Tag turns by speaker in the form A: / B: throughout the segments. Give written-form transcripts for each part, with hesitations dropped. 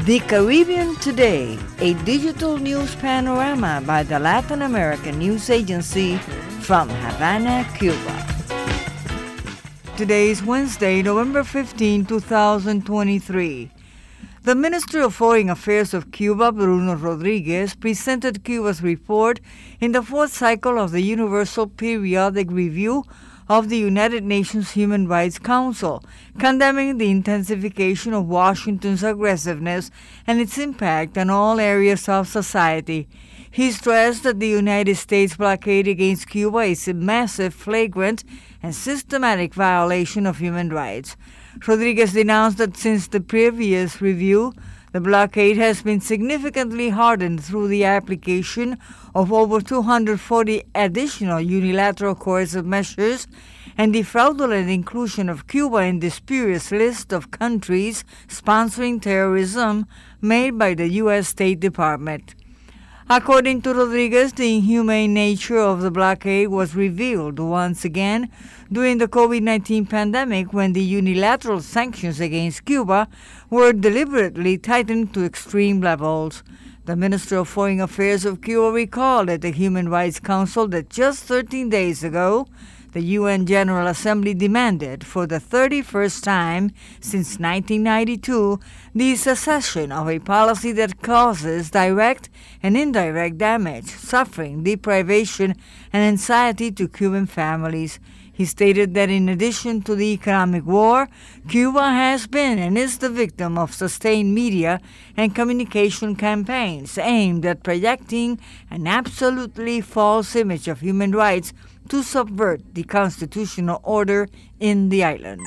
A: The Caribbean Today, a digital news panorama by the Latin American News Agency from Havana, Cuba. Today is Wednesday, November 15, 2023. The Minister of Foreign Affairs of Cuba, Bruno Rodriguez, presented Cuba's report in the fourth cycle of the Universal Periodic Review of the United Nations Human Rights Council, condemning the intensification of Washington's aggressiveness and its impact on all areas of society. He stressed that the United States blockade against Cuba is a massive, flagrant, and systematic violation of human rights. Rodriguez denounced that since the previous review, the blockade has been significantly hardened through the application of over 240 additional unilateral coercive measures and the fraudulent inclusion of Cuba in the spurious list of countries sponsoring terrorism made by the U.S. State Department. According to Rodriguez, the inhumane nature of the blockade was revealed once again during the COVID-19 pandemic when the unilateral sanctions against Cuba were deliberately tightened to extreme levels. The Minister of Foreign Affairs of Cuba recalled at the Human Rights Council that just 13 days ago, the UN General Assembly demanded for the 31st time since 1992 the cessation of a policy that causes direct and indirect damage, suffering, deprivation, and anxiety to Cuban families. He stated that in addition to the economic war, Cuba has been and is the victim of sustained media and communication campaigns aimed at projecting an absolutely false image of human rights to subvert the constitutional order in the island.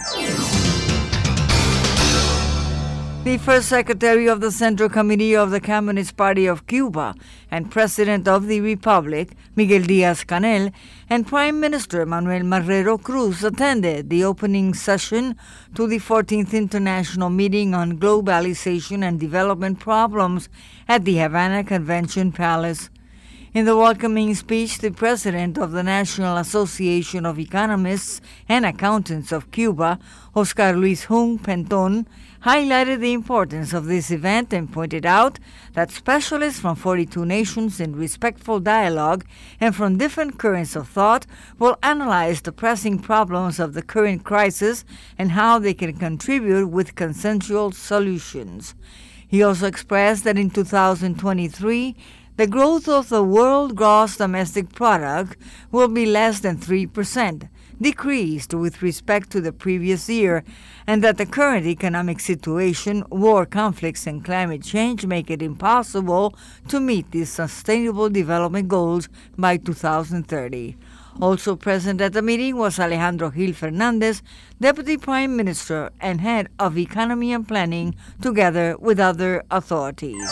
A: The first Secretary of the Central Committee of the Communist Party of Cuba and President of the Republic, Miguel Díaz-Canel, and Prime Minister Manuel Marrero Cruz attended the opening session to the 14th International Meeting on Globalization and Development Problems at the Havana Convention Palace. In the welcoming speech, the president of the National Association of Economists and Accountants of Cuba, Oscar Luis Jung Penton, highlighted the importance of this event and pointed out that specialists from 42 nations in respectful dialogue and from different currents of thought will analyze the pressing problems of the current crisis and how they can contribute with consensual solutions. He also expressed that in 2023, the growth of the world gross domestic product will be less than 3%, decreased with respect to the previous year, and that the current economic situation, war, conflicts, and climate change make it impossible to meet these sustainable development goals by 2030. Also present at the meeting was Alejandro Gil Fernandez, Deputy Prime Minister and Head of Economy and Planning, together with other authorities.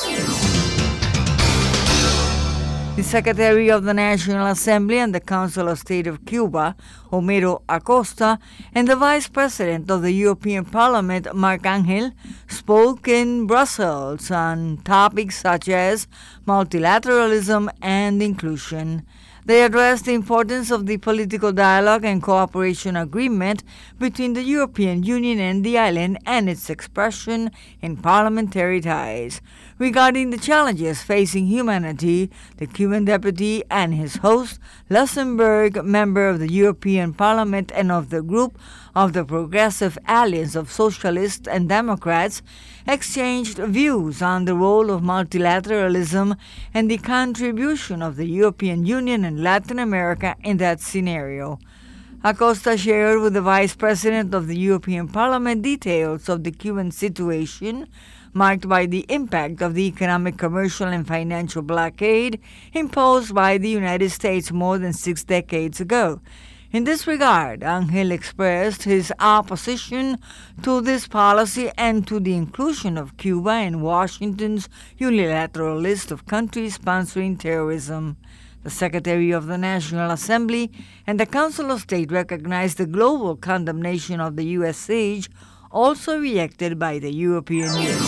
A: The Secretary of the National Assembly and the Council of State of Cuba, Homero Acosta, and the Vice President of the European Parliament, Marc Angel, spoke in Brussels on topics such as multilateralism and inclusion. They addressed the importance of the political dialogue and cooperation agreement between the European Union and the island and its expression in parliamentary ties. Regarding the challenges facing humanity, the Cuban deputy and his host, Luxembourg, member of the European Parliament and of the group of the Progressive Alliance of Socialists and Democrats, exchanged views on the role of multilateralism and the contribution of the European Union and Latin America in that scenario. Acosta shared with the Vice President of the European Parliament details of the Cuban situation, marked by the impact of the economic, commercial, and financial blockade imposed by the United States more than 6 decades ago. In this regard, Angel expressed his opposition to this policy and to the inclusion of Cuba in Washington's unilateral list of countries sponsoring terrorism. The Secretary of the National Assembly and the Council of State recognized the global condemnation of the U.S. siege, also reacted by the European Union.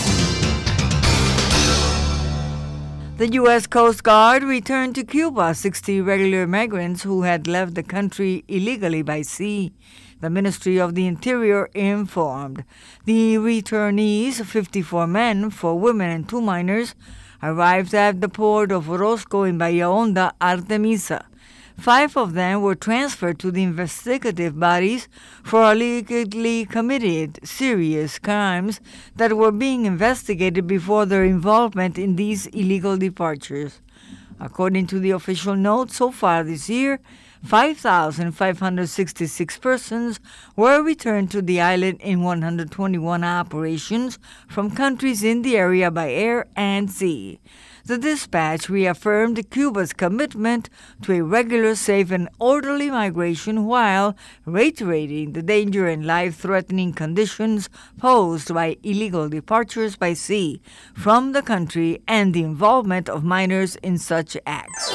A: The U.S. Coast Guard returned to Cuba 60 irregular migrants who had left the country illegally by sea. the Ministry of the Interior informed. The returnees, 54 men, 4 women and 2 minors, arrived at the port of Orozco in Bahia Honda, Artemisa. 5 of them were transferred to the investigative bodies for allegedly committed serious crimes that were being investigated before their involvement in these illegal departures. According to the official note, so far this year, 5,566 persons were returned to the island in 121 operations from countries in the area by air and sea. The dispatch reaffirmed Cuba's commitment to a regular, safe, and orderly migration while reiterating the danger and life-threatening conditions posed by illegal departures by sea from the country and the involvement of minors in such acts.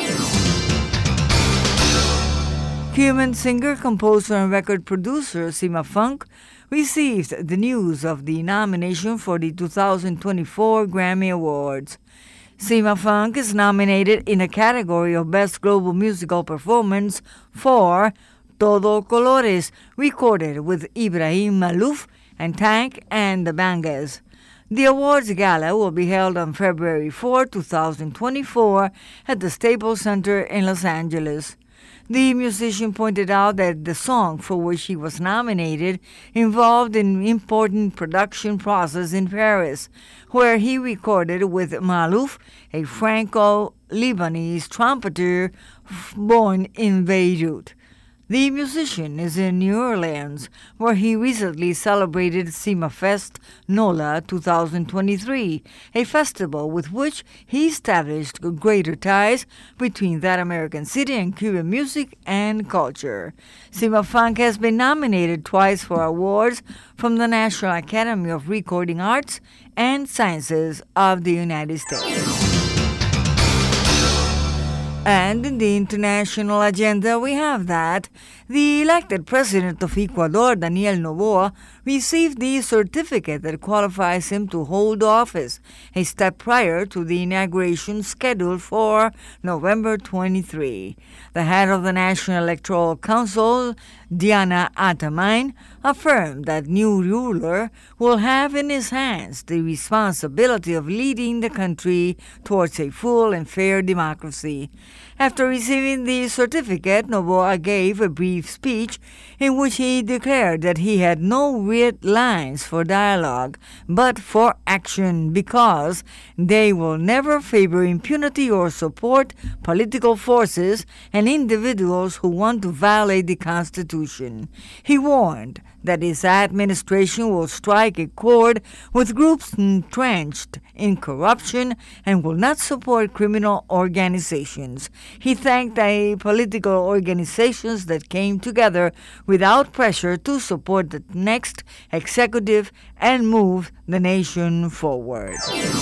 A: Cuban singer, composer, and record producer Cima Funk received the news of the nomination for the 2024 Grammy Awards. Cima Funk is nominated in the category of Best Global Musical Performance for Todo Colores, recorded with Ibrahim Malouf and Tank and the Bangas. The awards gala will be held on February 4, 2024 at the Staples Center in Los Angeles. The musician pointed out that the song for which he was nominated involved an important production process in Paris, where he recorded with Malouf, a Franco-Lebanese trumpeter born in Beirut. The musician is in New Orleans, where he recently celebrated Cima Fest NOLA 2023, a festival with which he established greater ties between that American city and Cuban music and culture. Cima Funk has been nominated twice for awards from the National Academy of Recording Arts and Sciences of the United States. And in the international agenda, we have that the elected president of Ecuador, Daniel Noboa, received the certificate that qualifies him to hold office, a step prior to the inauguration scheduled for November 23. The head of the National Electoral Council, Diana Atamain, affirmed that new ruler will have in his hands the responsibility of leading the country towards a full and fair democracy. After receiving the certificate, Noboa gave a brief speech in which he declared that he had no red lines for dialogue, but for action, because they will never favor impunity or support political forces and individuals who want to violate the Constitution. He warned that his administration will strike a chord with groups entrenched in corruption and will not support criminal organizations. He thanked the political organizations that came together without pressure to support the next executive and move the nation forward.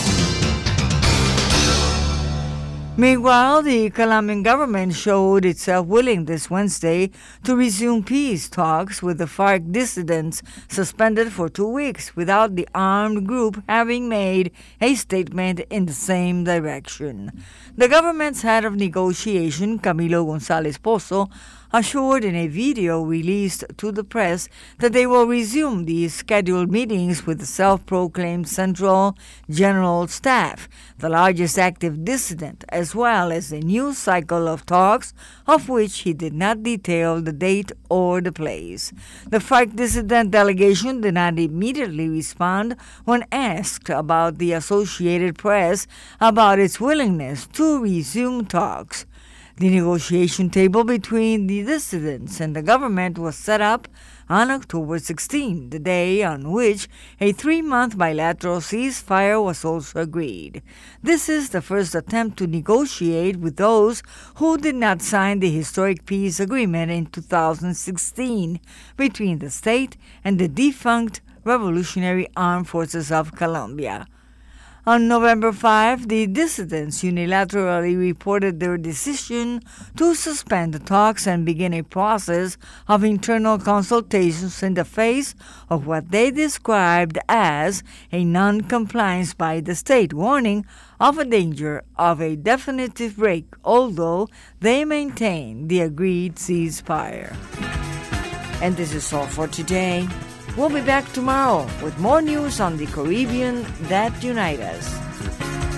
A: Meanwhile, the Colombian government showed itself willing this Wednesday to resume peace talks with the FARC dissidents suspended for 2 weeks without the armed group having made a statement in the same direction. The government's head of negotiation, Camilo González Pozo, assured in a video released to the press that they will resume the scheduled meetings with the self-proclaimed Central General Staff, the largest active dissident, as well as a new cycle of talks, of which he did not detail the date or the place. The FARC dissident delegation did not immediately respond when asked about the Associated Press about its willingness to resume talks. The negotiation table between the dissidents and the government was set up on October 16, the day on which a 3-month bilateral ceasefire was also agreed. This is the first attempt to negotiate with those who did not sign the historic peace agreement in 2016 between the state and the defunct Revolutionary Armed Forces of Colombia. On November 5, the dissidents unilaterally reported their decision to suspend the talks and begin a process of internal consultations in the face of what they described as a non-compliance by the state, warning of a danger of a definitive break, although they maintain the agreed ceasefire. And this is all for today. We'll be back tomorrow with more news on the Caribbean that unite us.